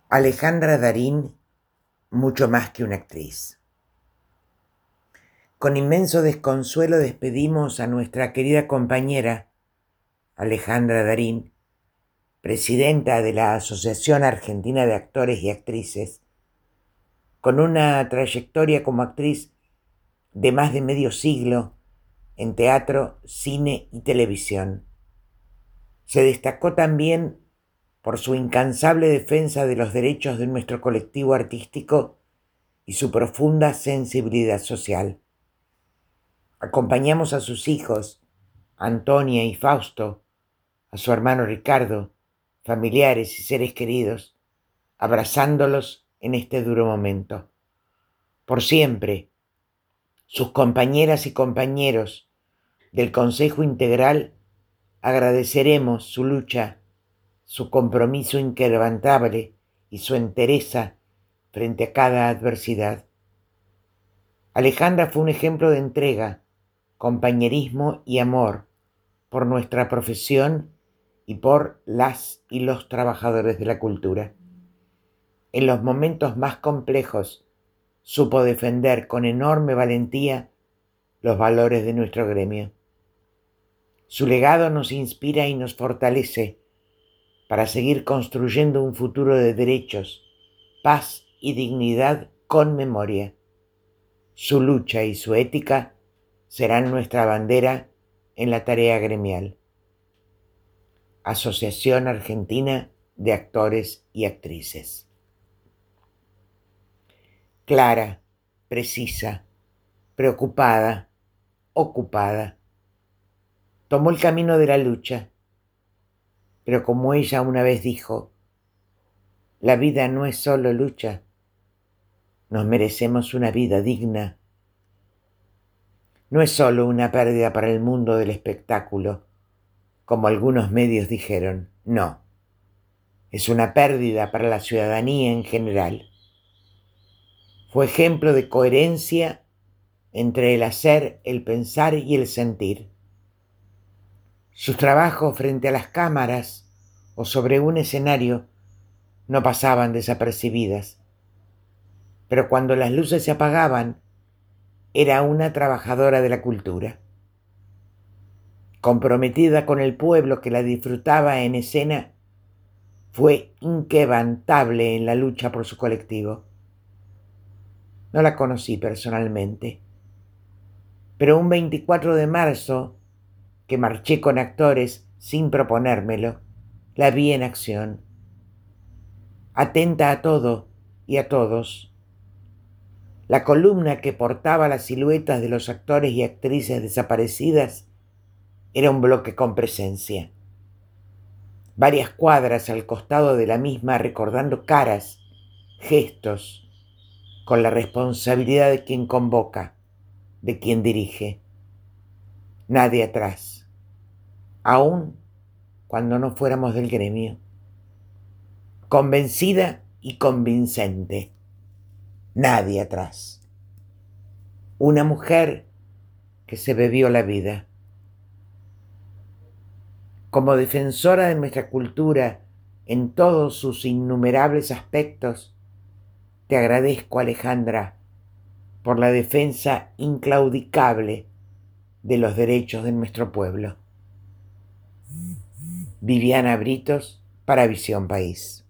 Alejandra Darín, mucho más que una actriz. Con inmenso desconsuelo despedimos a nuestra querida compañera Alejandra Darín, presidenta de la Asociación Argentina de Actores y Actrices, con una trayectoria como actriz de más de medio siglo en teatro, cine y televisión. Se destacó también por su incansable defensa de los derechos de nuestro colectivo artístico y su profunda sensibilidad social. Acompañamos a sus hijos, Antonia y Fausto, a su hermano Ricardo, familiares y seres queridos, abrazándolos en este duro momento. Por siempre, sus compañeras y compañeros del Consejo Integral agradeceremos su lucha, su compromiso inquebrantable y su entereza frente a cada adversidad. Alejandra fue un ejemplo de entrega, compañerismo y amor por nuestra profesión y por las y los trabajadores de la cultura. En los momentos más complejos supo defender con enorme valentía los valores de nuestro gremio. Su legado nos inspira y nos fortalece para seguir construyendo un futuro de derechos, paz y dignidad con memoria. Su lucha y su ética serán nuestra bandera en la tarea gremial. Asociación Argentina de Actores y Actrices. Clara, precisa, preocupada, ocupada. Tomó el camino de la lucha, pero como ella una vez dijo, la vida no es solo lucha, nos merecemos una vida digna. No es solo una pérdida para el mundo del espectáculo, como algunos medios dijeron, no. Es una pérdida para la ciudadanía en general. Fue ejemplo de coherencia entre el hacer, el pensar y el sentir. Sus trabajos frente a las cámaras o sobre un escenario no pasaban desapercibidas, pero cuando las luces se apagaban, era una trabajadora de la cultura. Comprometida con el pueblo que la disfrutaba en escena, fue inquebrantable en la lucha por su colectivo. No la conocí personalmente, pero un 24 de marzo, que marché con actores sin proponérmelo, la vi en acción. Atenta a todo y a todos. La columna que portaba las siluetas de los actores y actrices desaparecidas era un bloque con presencia. Varias cuadras al costado de la misma recordando caras, gestos, con la responsabilidad de quien convoca, de quien dirige. Nadie atrás, aun cuando no fuéramos del gremio. Convencida y convincente. Nadie atrás. Una mujer que se bebió la vida. Como defensora de nuestra cultura en todos sus innumerables aspectos, te agradezco, Alejandra, por la defensa inclaudicable de los derechos de nuestro pueblo. Viviana Britos, para Visión País.